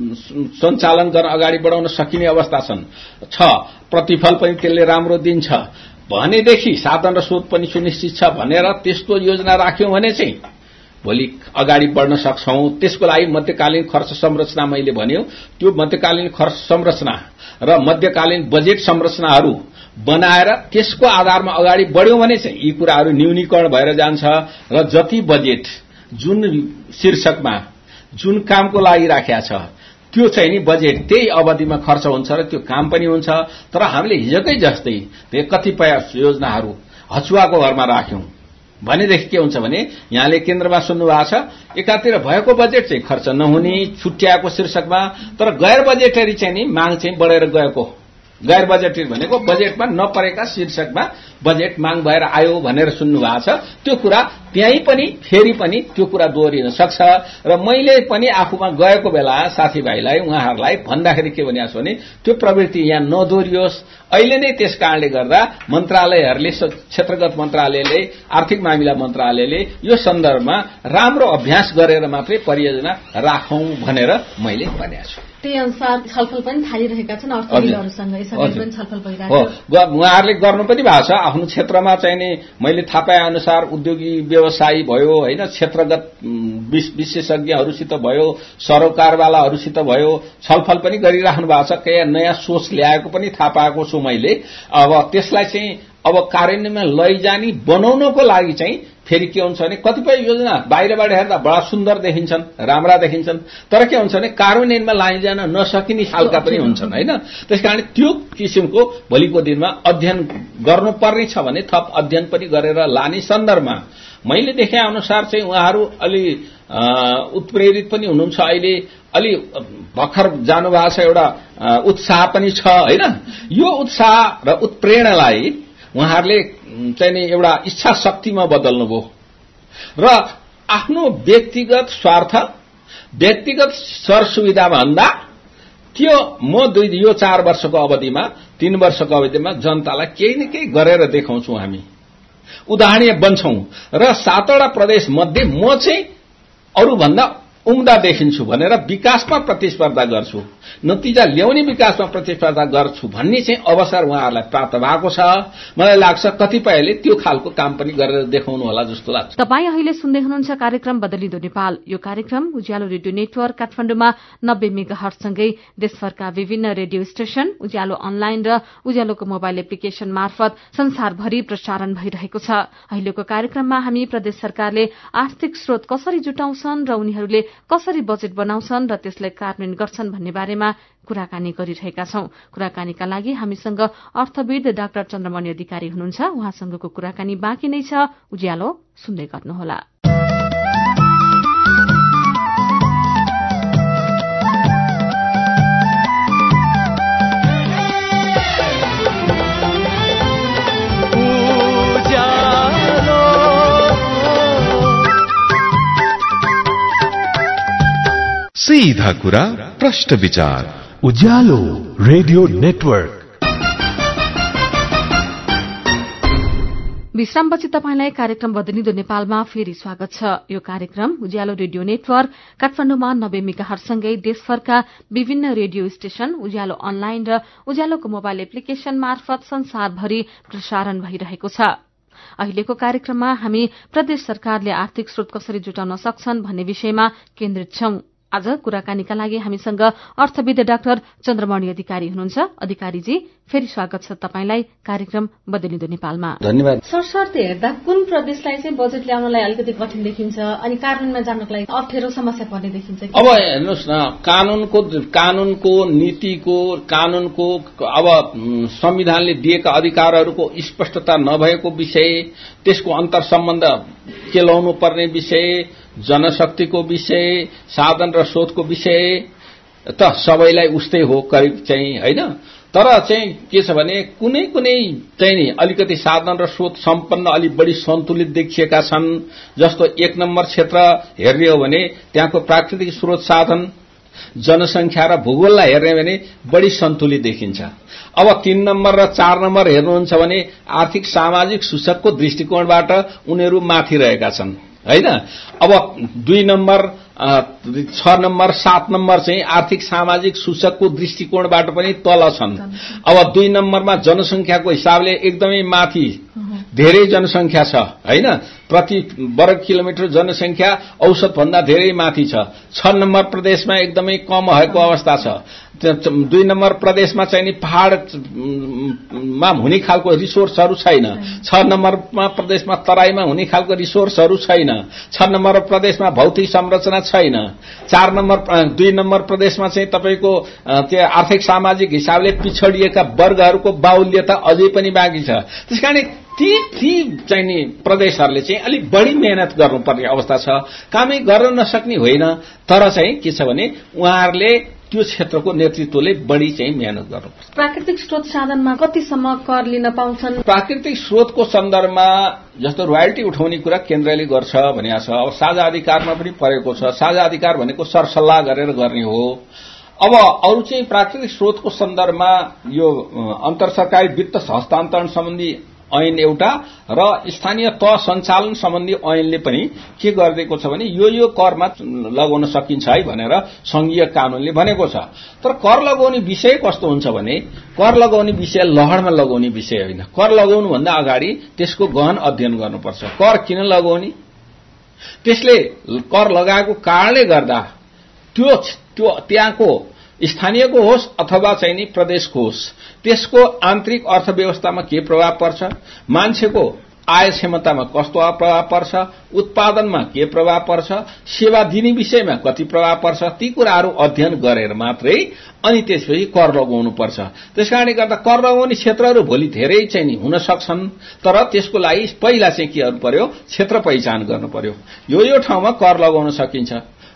सञ्चालन गर्न अगाडि बढाउन सकिने अवस्था छ, प्रतिफल पनि त्यसले राम्रो दिन्छ भनेदेखि साधन र स्रोत पनि सुनिश्चित छ भनेर त्यस्तो योजना राख्यौं भने चाहिँ भोलि अगाडि बढ्न सक्छौं। त्यसको लागि मध्यकालीन खर्च संरचना मैले भन्यो, त्यो मध्यकालीन खर्च संरचना र मध्यकालीन बजेट संरचनाहरू बनाएर त्यसको आधारमा अगाडि बढ्यौं भने चाहिँ यी कुराहरू न्यूनीकरण भएर जान्छ र जति बजेट जुन शीर्षकमा जुन कामको लागि राखेको छ त्यो चाहिँ नि बजेट त्यही अवधिमा खर्च हुन्छ र त्यो काम पनि हुन्छ। तर हामीले हिजोकै जस्तै कतिपय योजनाहरू हचुवाको घरमा राख्यौं भनेदेखि के हुन्छ भने यहाँले केन्द्रमा सुन्नु भएको छ एकातिर भएको बजेट चाहिँ खर्च नहुने छुट्याएको शीर्षकमा, तर गैर बजेटरी चाहिँ नि माग चाहिँ बढेर गएको। गैर बजेटरी भनेको बजेटमा नपरेका शीर्षकमा बजेट माग भएर आयो भनेर सुन्नु भएको छ। त्यो कुरा त्यही पनि फेरि पनि त्यो कुरा दोहोरिन सक्छ र मैले पनि आफूमा गएको बेला साथीभाइलाई उहाँहरूलाई भन्दाखेरि के भनेको छु भने त्यो प्रवृत्ति यहाँ नदोहोरियोस्। अहिले नै त्यस कारणले गर्दा मन्त्रालयहरूले क्षेत्रगत मन्त्रालयले आर्थिक मामिला मन्त्रालयले यो सन्दर्भमा राम्रो अभ्यास गरेर मात्रै परियोजना राखौं भनेर मैले भनेको छु। त्यही अनुसार छलफल पनि थालिरहेका छन् अर्थविदहरूसँग, यसअघि पनि छलफल भइरहेको हो। उहाँहरूले गर्नु पनि भएको छ आफ्नो क्षेत्रमा चाहिँ नि मैले थाहा पाए अनुसार उद्योगी व्यवसायी भयो हैन, क्षेत्रगत विशेषज्ञहरूसित भयो, सरोकारवालाहरूसित भयो, छलफल पनि गरिराख्नु भएको छ। केही नयाँ सोच ल्याएको पनि थाहा पाएको छु मैले। अब त्यसलाई चाहिँ अब कार्यान्वयनमा लैजाने बनाउनको लागि चाहिँ फेरि के हुन्छ भने कतिपय योजना बाहिरबाट हेर्दा बडा सुन्दर देखिन्छन्, राम्रा देखिन्छन्, तर के हुन्छ भने कार्यान्वयनमा लैजान नसकिने खालका पनि हुन्छन् हैन। त्यसकारण त्यो किसिमको भोलिको दिनमा अध्ययन गर्नुपर्ने छ भने थप अध्ययन पनि गरेर लाने सन्दर्भमा मैले देखे अनुसार चाहिँ उहाँहरू अलि उत्प्रेरित पनि हुनुहुन्छ। अहिले अलि भर्खर जानुभएको छ, एउटा उत्साह पनि छ हैन। यो उत्साह र उत्प्रेरणालाई उहाँहरूले चाहिँ नि एउटा इच्छा शक्तिमा बदल्नुभयो र आफ्नो व्यक्तिगत स्वार्थ, व्यक्तिगत सरसुविधा भन्दा त्यो म यो 4 वर्षको अवधिमा 3 वर्षको अवधिमा जनतालाई केही न केही गरेर देखाउँछौं, हामी उदाहरणीय बन्छौं र 7वटा प्रदेश मध्ये म चाहिँ अरू भन्दा उम्दा देखिन्छु भनेर विकासमा प्रतिस्पर्धा गर्छु, नतिजा ल्याउने विकासमा प्रतिस्पर्धा गर्छु भन्ने चाहिँ अवसर उहाँहरूलाई प्राप्त भएको छ। मलाई लाग्छ कतिपयले त्यो खालको काम पनि गरेर देखाउनु होला जस्तो लाग्छ। तपाई अहिले सुन्दै हुनुहुन्छ कार्यक्रम बदलिदो नेपाल। यो कार्यक्रम उज्यालो रेडियो नेटवर्क काठमाडौँमा 90 मेगाहर्ट्जसँगै देशभरका विभिन्न रेडियो स्टेशन, उज्यालो अनलाइन र उज्यालोको मोबाइल एप्लिकेशन मार्फत संसारभरि प्रसारण भइरहेको छ। अहिलेको कार्यक्रममा हामी प्रदेश सरकारले आर्थिक स्रोत कसरी जुटाउँछन् र उनीहरूले कसरी बजेट बनाउँछन् र त्यसलाई कार्यान्वयन गर्छन् भन्ने बारेमा कुराकानी गरिरहेका छौं। कुराकानीका लागि हामीसँग अर्थविद डाक्टर चन्द्रमणि अधिकारी हुनुहुन्छ। उहाँसँगको कुराकानी बाँकी नै छ, उज्यालो सुन्दै गर्नुहोला। सीधा कुरा प्रश्न विचार, उज्यालो रेडियो नेटवर्क। विश्रामपछि तपाईंलाई कार्यक्रम बदलिदो नेपालमा फेरि स्वागत छ। यो कार्यक्रम उज्यालो रेडियो नेटवर्क काठमाडौँमा 90 मेगाहर्ट्जसँगै देशभरका विभिन्न रेडियो स्टेशन, उज्यालो अनलाइन र उज्यालोको मोबाइल एप्लिकेशन मार्फत संसारभरि प्रसारण भइरहेको छ। अहिलेको कार्यक्रममा हामी प्रदेश सरकारले आर्थिक स्रोत कसरी जुटाउन सक्छन् भन्ने विषयमा केन्द्रित छौं। आज कुराकानीका लागि हामीसँग अर्थविद डाक्टर चन्द्रमणि अधिकारी हुनुहुन्छ। अधिकारीजी, फेरि स्वागत छ तपाईंलाई कार्यक्रम बदलिदो नेपालमा। धन्यवाद। सरसर्ती हेर्दा कुन प्रदेशलाई चाहिँ बजेट ल्याउनलाई अलिकति कठिन देखिन्छ अनि कार्यान्वयनमा जानको लागि अप्ठ्यारो समस्या पर्ने देखिन्छ? अब हेर्नुहोस् न, कानूनको नीतिको कानूनको अब संविधानले दिएका अधिकारहरूको स्पष्टता नभएको विषय, त्यसको अन्तर सम्बन्ध केलाउनु पर्ने विषय, जनशक्तिको विषय, साधन र स्रोतको विषय त सबैलाई उस्तै हो करिब चाहिँ हैन। तर चाहिँ के छ भने कुनै चाहिँ नि अलिकति साधन र स्रोत सम्पन्न अलि बढी सन्तुलित देखिएका छन्। जस्तो 1 नम्बर क्षेत्र हेर्ने हो भने त्यहाँको प्राकृतिक स्रोत साधन, जनसंख्या र भूगोललाई हेर्ने भने बढी सन्तुलित देखिन्छ। अब 3 नम्बर र 4 नम्बर हेर्नुहुन्छ भने आर्थिक सामाजिक सूचकको दृष्टिकोणबाट उनीहरू माथि रहेका छन् हैन। अब 2 नम्बर, 6 नम्बर, 7 नम्बर चाहिँ आर्थिक सामाजिक सूचकको दृष्टिकोणबाट पनि तल छन्। अब 2 नम्बरमा जनसंख्याको हिसाबले एकदमै माथि धेरै जनसंख्या छ हैन, प्रति वर्ग किलोमिटर जनसंख्या औसत भन्दा धेरै माथि छ। 6 नम्बर प्रदेशमा एकदमै कम भएको अवस्था छ। 2 नम्बर प्रदेशमा चाहिँ नि पहाडमा हुने खालको रिसोर्सहरू छैन। 6 नम्बरमा प्रदेशमा तराईमा हुने खालको रिसोर्सहरू छैन। 6 नम्बर प्रदेशमा भौतिक संरचना छैन। 2 नम्बर प्रदेशमा चाहिँ तपाईको त्यो आर्थिक सामाजिक हिसाबले पिछडिएका वर्गहरूको बाहुल्यता अझै पनि बाँकी छ। त्यसकारण ती चाहिँ नि प्रदेशहरूले चाहिँ अलिक बढी मेहनत गर्नुपर्ने अवस्था छ। कामै गर्न नसक्ने होइन, तर चाहिँ के छ भने उहाँहरूले त्यो क्षेत्रको नेतृत्वले बढी चाहिँ मेहनत गर्नुपर्छ। प्राकृतिक स्रोत साधनमा कतिसम्म कर लिन पाउँछन्? प्राकृतिक स्रोतको सन्दर्भमा जस्तो रोयल्टी उठाउने कुरा केन्द्रले गर्छ भनेको छ। अब साझा अधिकारमा पनि परेको छ। साझा अधिकार भनेको सरसल्लाह गरेर गर्ने हो। अब अरू चाहिँ प्राकृतिक स्रोतको सन्दर्भमा यो अन्तर सरकारी वित्त हस्तान्तरण सम्बन्धी ऐन एउटा र स्थानीय तह सञ्चालन सम्बन्धी ऐनले पनि के गरिदिएको छ भने यो करमा लगाउन सकिन्छ है भनेर संघीय कानूनले भनेको छ। तर कर लगाउने विषय कस्तो हुन्छ भने कर लगाउने विषय लहरमा लगाउने विषय होइन। कर लगाउनु भन्दा अगाडि त्यसको गहन अध्ययन गर्नुपर्छ। कर किन लगाउने, त्यसले कर लगाएको कारणले गर्दा त्यो त्यहाँको स्थानीयको होस् अथवा चाहिँ नि प्रदेशको होस् त्यसको आन्तरिक अर्थव्यवस्थामा के प्रभाव पर्छ, मान्छेको आय क्षमतामा कस्तो प्रभाव पर्छ, उत्पादनमा के प्रभाव पर्छ, सेवा दिने विषयमा कति प्रभाव पर्छ, ती कुराहरू अध्ययन गरेर मात्रै अनि त्यसपछि कर लगाउनु पर्छ। त्यसकारणले गर्दा कर लगाउने क्षेत्रहरू भोलि धेरै चाहिँ नि हुन सक्छन्, तर त्यसको लागि पहिला चाहिँ के गर्नु पर्यो, क्षेत्र पहिचान गर्नु पर्यो। यो ठाउँमा कर लगाउन सकिन्छ,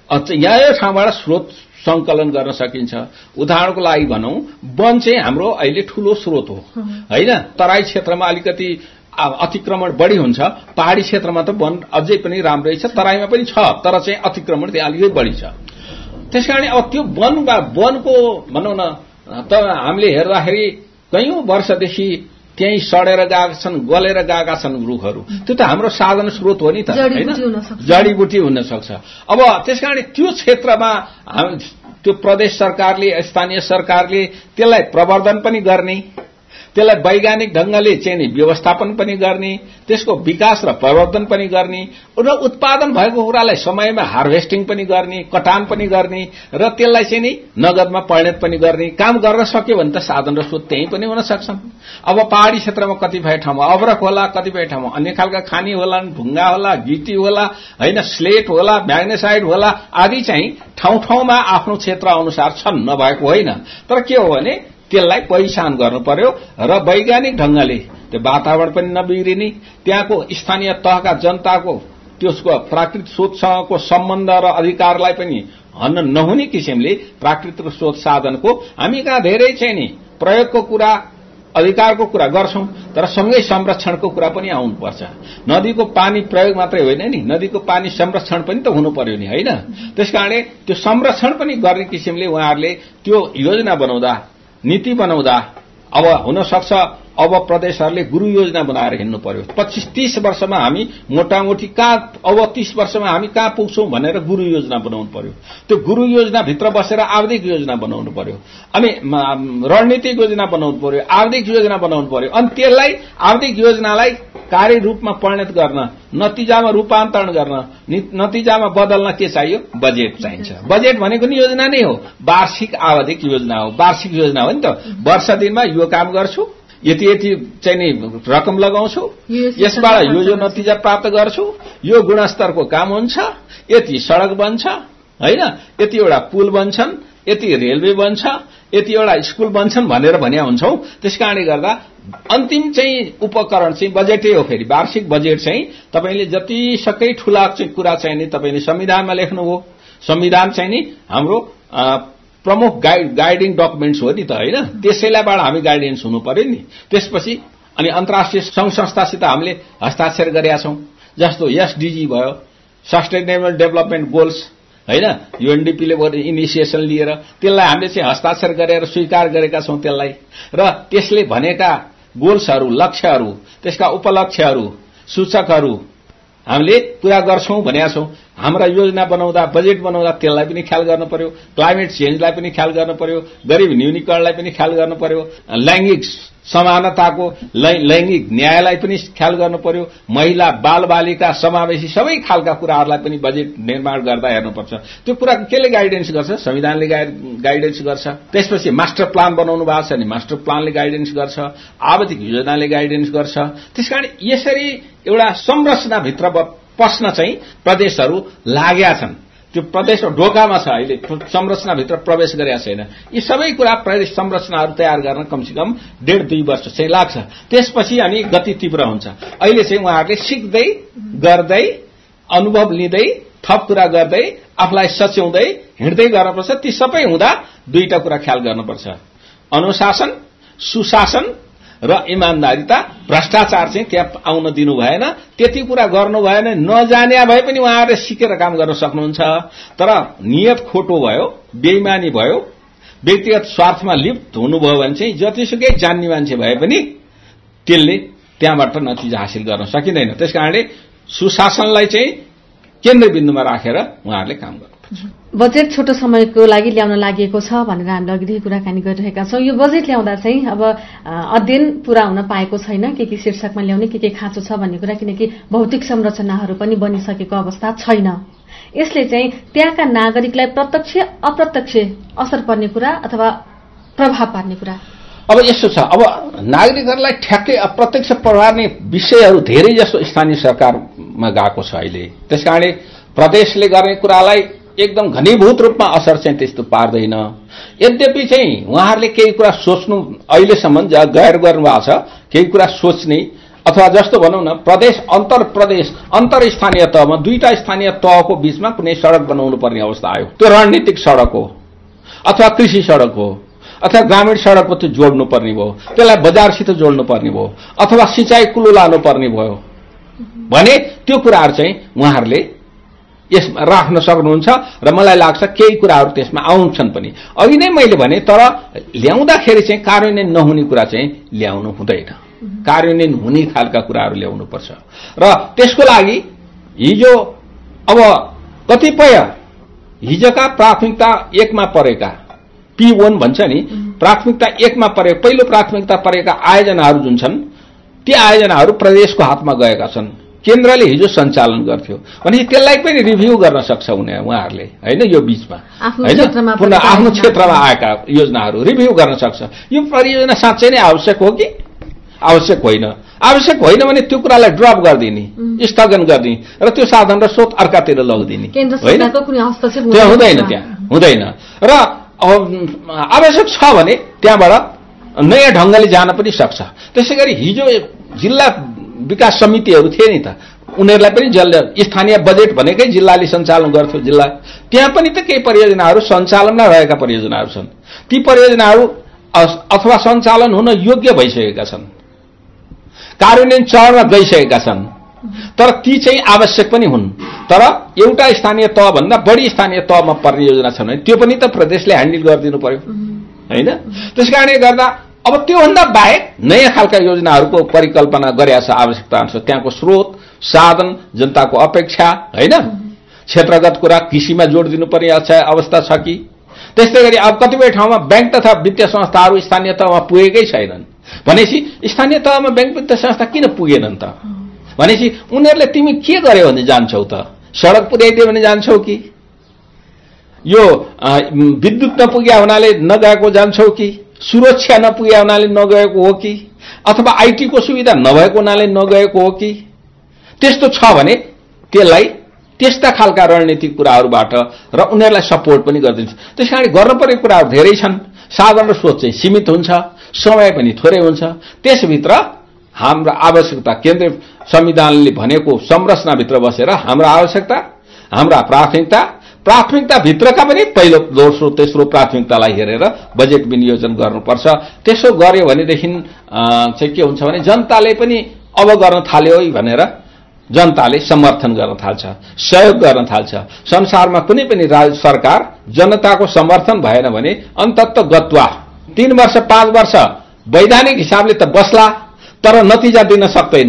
यो ठाउँबाट स्रोत संकलन गर्न सकिन्छ। उदाहरणको लागि भनौं वन चाहिँ हाम्रो अहिले ठूलो स्रोत हो हैन। तराई क्षेत्रमा अलिकति अतिक्रमण बढी हुन्छ, पहाडी क्षेत्रमा त वन अझै पनि राम्रै छ, तराईमा पनि छ, तर चाहिँ अतिक्रमण त्यहाँ अलिकति बढी छ। त्यसकारण अब त्यो वनको भनौं न त हामीले हेर्दाखेरि कयौं वर्षदेखि त्यही सडेर गएका छन्, गलेर गएका छन् रुखहरू। त्यो त हाम्रो साधन स्रोत हो नि त हैन, जडीबुटी हुन सक्छ। अब त्यसकारण त्यो क्षेत्रमा त्यो प्रदेश सरकारले स्थानीय सरकारले त्यसलाई प्रवर्धन पनि गर्ने, त्यसलाई वैज्ञानिक ढंगले चाहिँ नि व्यवस्थापन पनि गर्ने, त्यसको विकास र प्रवर्धन पनि गर्ने र उत्पादन भएको कुरालाई समयमा हार्भेस्टिङ पनि गर्ने, कटान पनि गर्ने र त्यसलाई चाहिँ नि नगदमा परिणत पनि गर्ने काम गर्न सक्यो भने त साधन र स्रोत त्यही पनि हुन सक्छन्। अब पहाडी क्षेत्रमा कतिपय ठाउँमा अब्रक होला, कतिपय ठाउँमा अन्य खालका खानी होला, ढुङ्गा होला, गिटी होला हैन, स्लेट होला, म्याग्नेसाइड होला आदि चाहिँ ठाउँ-ठाउँमा आफ्नो क्षेत्र अनुसार छन्, नभएको होइन। तर के हो भने त्यसलाई पहिचान गर्नु पर्यो र वैज्ञानिक ढंगले त्यो वातावरण पनि नबिग्रिने, त्यहाँको स्थानीय तहका जनताको त्यसको प्राकृतिक स्रोतसँगको सम्बन्ध र अधिकारलाई पनि हन्न नहुने किसिमले प्राकृतिक स्रोत साधनको हामी कहाँ धेरै चाहिँ नि प्रयोगको कुरा, अधिकारको कुरा गर्छौं, तर सँगै संरक्षणको कुरा पनि आउनुपर्छ। नदीको पानी प्रयोग मात्रै होइन नि, नदीको पानी संरक्षण पनि त हुनु पर्यो नि हैन। त्यसकारणले त्यो संरक्षण पनि गर्ने किसिमले उहाँहरूले त्यो योजना बनाउँदा, नीति बनाउँदा अब हुन सक्छ अब प्रदेशहरूले गुरु योजना बनाएर हिँड्नु पर्यो। 25-30 वर्षमा हामी मोटामोटी कहाँ, अब 30 वर्षमा हामी कहाँ पुग्छौं भनेर गुरु योजना बनाउनु पर्यो। त्यो गुरु योजना भित्र बसेर आवधिक योजना बनाउनु पर्यो, अनि रणनीतिक योजना बनाउनु पर्यो, आवधिक योजना बनाउनु पर्यो। अनि त्यसलाई आवधिक योजनालाई कार्य रूपमा परिणत गर्न, नतिजामा रूपान्तरण गर्न, नतिजामा बदल्न के चाहियो, बजेट चाहिन्छ। बजेट भनेको नि योजना नै हो, वार्षिक आवधिक योजना हो। वार्षिक योजना हो नि त, वर्ष दिनमा यो काम गर्छु, यति चाहिँ नि रकम लगाउँछु, यसबाट यो नतिजा प्राप्त गर्छु, यो गुणस्तरको काम हुन्छ, यति सड़क बन्छ हैन, यतिवटा पुल बन्छन्, यति रेलवे बन्छ, यतिवटा स्कुल बन्छन् भनेर भन्या हुन्छौ। त्यसकारणले गर्दा अन्तिम चाहिँ उपकरण चाहिँ बजेटै हो। फेरि वार्षिक बजेट चाहिँ तपाईले जति सकै ठूला चाहिँ कुरा चाहिँ नि तपाईले संविधानमा लेख्नु हो। संविधान चाहिँ नि हाम्रो प्रमुख गाइडिङ डकुमेन्ट्स हो नि त हैन, त्यसैलाईबाट हामी गाइडेन्स हुनु पर्यो नि। त्यसपछि अनि अन्तर्राष्ट्रिय संघ संस्थासित हामीले हस्ताक्षर गरेका छौं, जस्तो एसडीजी भयो, सस्टेनेबल डेभलपमेन्ट गोल्स हैन, यूएनडीपीले इनिसिएसन लिएर त्यसलाई हामीले चाहिँ हस्ताक्षर गरेर स्वीकार गरेका छौं त्यसलाई। र त्यसले भनेका गोल्सहरू, लक्ष्यहरू, त्यसका उपलक्ष्यहरू, सूचकहरू हामीले पूरा गर्छौं भनेका छौं। हाम्रा योजना बनाउँदा बजेट बनाउँदा त्यसलाई पनि ख्याल गर्नु पर्यो, क्लाइमेट चेन्जलाई पनि ख्याल गर्नु पर्यो, गरिब न्यूनीकरणलाई पनि ख्याल गर्नु पर्यो, लैंगिक समानताको लैंगिक न्यायलाई पनि ख्याल गर्नु पर्यो, महिला बालबालिका समावेशी सबै खालका कुराहरूलाई पनि बजेट निर्माण गर्दा हेर्नुपर्छ। त्यो कुरा केले गाइडेन्स गर्छ? संविधानले गाइडेन्स गर्छ। त्यसपछि मास्टर प्लान बनाउनु भएको छ नि मास्टर प्लानले गाइडेन्स गर्छ, आवधिक योजनाले गाइडेन्स गर्छ। त्यसकारण यसरी एउटा संरचनाभित्र पस्न चाहिँ प्रदेशहरू लागेका छन्। त्यो प्रदेश ढोकामा छ, अहिले संरचनाभित्र प्रवेश गरेका छैन। यी सबै कुरा प्रदेश संरचनाहरू तयार गर्न कमसेकम 1.5-2 वर्ष चाहिँ लाग्छ। त्यसपछि अनि गति तीव्र हुन्छ। अहिले चाहिँ उहाँहरूले सिक्दै गर्दै अनुभव लिँदै थप कुरा गर्दै आफूलाई सच्याउँदै हिँड्दै गर्नुपर्छ। ती सबै हुँदा दुईटा कुरा ख्याल गर्नुपर्छ, अनुशासन, सुशासन र इमानदारिता। भ्रष्टाचार चाहिँ त्यहाँ आउन दिनु भएन। त्यति कुरा गर्नु भएन। नजाने भए पनि उहाँहरूले सिकेर काम गर्न सक्नुहुन्छ। तर नियत खोटो भयो, बेइमानी भयो, व्यक्तिगत स्वार्थमा लिप्त हुनुभयो भने चाहिँ जतिसुकै जान्ने मान्छे भए पनि त्यसले त्यहाँबाट नतिजा हासिल गर्न सकिँदैन। त्यसकारणले सुशासनलाई चाहिँ केन्द्रबिन्दुमा राखेर उहाँहरूले काम गर्नुपर्छ। बजेट छोटो समयको लागि ल्याउन लागि छ भनेर हामीले अघिदेखि कुराकानी गरिरहेका छौं। यो बजेट ल्याउँदा चाहिँ अब अध्ययन पूरा हुन पाएको छैन, के शीर्षकमा ल्याउने, के खाँचो छ भन्ने कुरा, किनकि भौतिक संरचनाहरू पनि बनिसकेको अवस्था छैन। यसले चाहिँ त्यहाँका नागरिकलाई प्रत्यक्ष अप्रत्यक्ष असर पर्ने कुरा अथवा प्रभाव पार्ने कुरा अब यस्तो छ। अब नागरिकहरूलाई ठ्याक्कै अप्रत्यक्ष पार्ने विषयहरू धेरै जसो स्थानीय सरकारमा गएको छ अहिले। त्यसकारणले प्रदेशले गर्ने कुरालाई एकदम घनीभूत रूपमा असर चाहिँ त्यस्तो पार्दैन। यद्यपि चाहिँ उहाँहरूले केही कुरा सोच्नु अहिलेसम्म गएर गर्नुभएको छ, केही कुरा सोच्ने अथवा जस्तो भनौँ न प्रदेश अन्तर स्थानीय तहमा दुईटा स्थानीय तहको बीचमा कुनै सडक बनाउनु पर्ने अवस्था आयो। त्यो रणनीतिक सडक हो अथवा कृषि सडक हो अथवा ग्रामीण सडकको त्यो जोड्नु पर्ने भयो, त्यसलाई बजारसित जोड्नु पर्ने भयो अथवा सिंचाई कुलो लानु पर्ने भयो भने त्यो कुराहरू चाहिँ उहाँहरूले यसमा राख्न सक्नुहुन्छ र मलाई लाग्छ केही कुराहरू त्यसमा आउँछन् पनि। अघि नै मैले भने तर ल्याउँदाखेरि चाहिँ कार्यान्वयन नहुने कुरा चाहिँ ल्याउनु हुँदैन, कार्यान्वयन हुने खालका कुराहरू ल्याउनुपर्छ। र त्यसको लागि हिजो अब कतिपय हिजोका प्राथमिकता 1 मा परेका P1 भन्छ नि, प्राथमिकता 1 मा परे पहिलो प्राथमिकता परेका आयोजनाहरू जुन छन् ती आयोजनाहरू प्रदेशको हातमा गएका छन्। केन्द्रले हिजो सञ्चालन गर्थ्यो भने त्यसलाई पनि रिभ्यू गर्न सक्छ उहाँहरूले हैन। यो बीचमा हैन पुनः आफ्नो क्षेत्रमा आएका योजनाहरू रिभ्यू गर्न सक्छ। यो परियोजना साँच्चै नै आवश्यक हो कि आवश्यक होइन? आवश्यक होइन भने त्यो कुरालाई ड्रप गरिदिने, स्थगन गरिदिने र त्यो साधन र स्रोत अर्कातिर लगिदिने होइन। त्यो हुँदैन, त्यहाँ हुँदैन। र आवश्यक छ भने त्यहाँबाट नयाँ ढंगले जान पनि सक्छ। त्यसैगरी हिजो जिल्ला विकास समितिहरू थिए नि त, उनीहरूलाई पनि स्थानीय बजेट भनेकै जिल्लाले सञ्चालन गर्थ्यो। जिल्ला त्यहाँ पनि त केही परियोजनाहरू सञ्चालनमा रहेका परियोजनाहरू छन्। ती परियोजनाहरू अथवा सञ्चालन हुन योग्य भइसकेका छन्, कार्यान्वयन चरणमा गइसकेका छन्, तर ती चाहिँ आवश्यक पनि हुन्। तर एउटा स्थानीय तह भन्दा बढी स्थानीय तहमा पर्ने योजना छन् भने त्यो पनि त प्रदेशले ह्यान्डल गरिदिनु पर्यो हैन। त्यसकारणले गर्दा अब त्योभन्दा बाहेक नयाँ खालका योजनाहरूको परिकल्पना गरेका छ आवश्यकता अनुसार। त्यहाँको स्रोत साधन जनताको अपेक्षा हैन, क्षेत्रगत कुरा कृषिमा जोड दिनुपर्ने अवस्था छ कि। त्यस्तै गरी अब कतिपय ठाउँमा बैंक तथा वित्तीय संस्थाहरू स्थानीय तहमा पुगेकै छैनन् भनेपछि स्थानीय तहमा बैंक वित्तीय संस्था किन पुगेनन् त भनेपछि उनीहरूले तिमी के गर्यो भने जान्छौ त? सडक पुर्याइदियो भने जान्छौ कि? यो विद्युत नपुग्या हुनाले नगएको जान्छौ कि? सुरक्षा नपुग्या हुनाले नगएको हो कि? अथवा आईटी को सुविधा नभएको हुनाले नगएको हो कि? त्यस्तो छ भने त्यसलाई त्यस्ता खालका रणनीतिक कुराहरूबाट र उनीहरूलाई सपोर्ट पनि गरिदिन्छ। त्यसकारण गर्नुपर्ने कुराहरू धेरै छन्। साधन र सोच चाहिँ सीमित हुन्छ, समय पनि थोरै हुन्छ। त्यसभित्र हाम्रो आवश्यकता केन्द्रीय संविधानले भनेको संरचनाभित्र बसेर हाम्रो आवश्यकता, हाम्रा प्राथमिकता भित्रका पनि पहिलो दोस्रो तेस्रो प्राथमिकतालाई हेरेर बजेट विनियोजन गर्नुपर्छ। त्यसो गर्यो भनेदेखि चाहिँ के हुन्छ भने जनताले पनि अब गर्न थाल्यो भनेर जनताले समर्थन गर्न थाल्छ, सहयोग गर्न थाल्छ। संसारमा कुनै पनि राज्य सरकार जनताको समर्थन भएन भने अन्ततः गत्वा 3 वर्ष 5 वर्ष वैधानिक हिसाबले त बस्ला तर नतिजा दिन सक्दैन।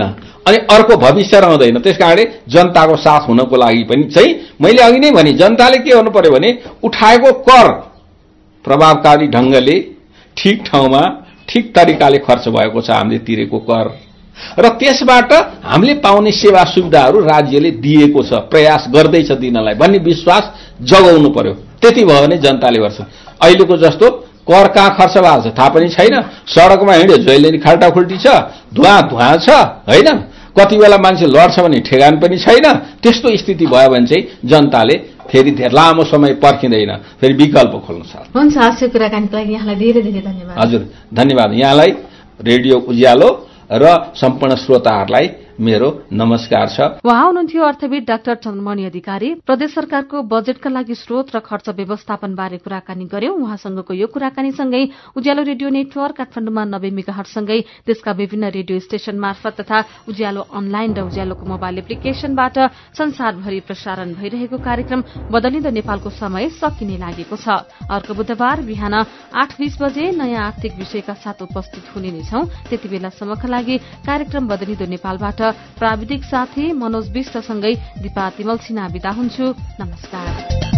अनि अर्को भविष्य रहँदैन। त्यसकारणले जनताको साथ हुनको लागि पनि चाहिँ मैले अघि नै भने जनताले के गर्नु पर्यो भने उठाएको कर प्रभावकारी ढंगले ठिक ठाउँमा ठिक तरिकाले खर्च भएको छ हामीले तिरेको कर र त्यसबाट हामीले पाउने सेवा सुविधाहरू राज्यले दिएको छ, प्रयास गर्दैछ दिनलाई भन्ने विश्वास जगाउनु पर्यो। त्यति भयो भने जनताले गर्छ। अहिलेको जस्तो कर कहाँ खर्च भएको छ थाहा पनि छैन, सडकमा हिँड्यो जहिले नि खाल्टाखुल्टी छ, धुवा छ होइन, कति बेला मान्छे लड्छ भने ठेगान पनि छैन। त्यस्तो स्थिति भयो भने चाहिँ जनताले फेरि धेरै लामो समय पर्खिँदैन, फेरि विकल्प खोल्न सक्छ। हुन्छ, आजको कुराकानीको लागि यहाँलाई धेरै धेरै धन्यवाद। हजुर धन्यवाद। यहाँलाई रेडियो उज्यालो र सम्पूर्ण श्रोताहरूलाई मेरो नमस्कार छ। उहाँ हुनुहुन्थ्यो अर्थविद डाक्टर चन्द्रमणि अधिकारी। प्रदेश सरकारको बजेटका लागि स्रोत र खर्च व्यवस्थापन बारे कुराकानी गर्यौं। उहाँसँगको यो कुराकानीसँगै उज्यालो रेडियो नेटवर्क काठमाडौँमा 90 मेगाहर्जसँगै देशका विभिन्न रेडियो स्टेशन मार्फत तथा उज्यालो अनलाइन र उज्यालोको मोबाइल एप्लिकेशनबाट संसारभरि प्रसारण भइरहेको कार्यक्रम बदलिँदो नेपालको समय सकिने लागेको छ। अर्को बुधबार बिहान 8:20 बजे नयाँ आर्थिक विषयका साथ उपस्थित हुने नै छौं। त्यति बेलासम्मका लागि कार्यक्रम बदलिँदो नेपालबाट प्राविधिक साथी मनोज विष्टसँगै दिपा तिमल सिन्हा बिदा हुन्छु। नमस्कार।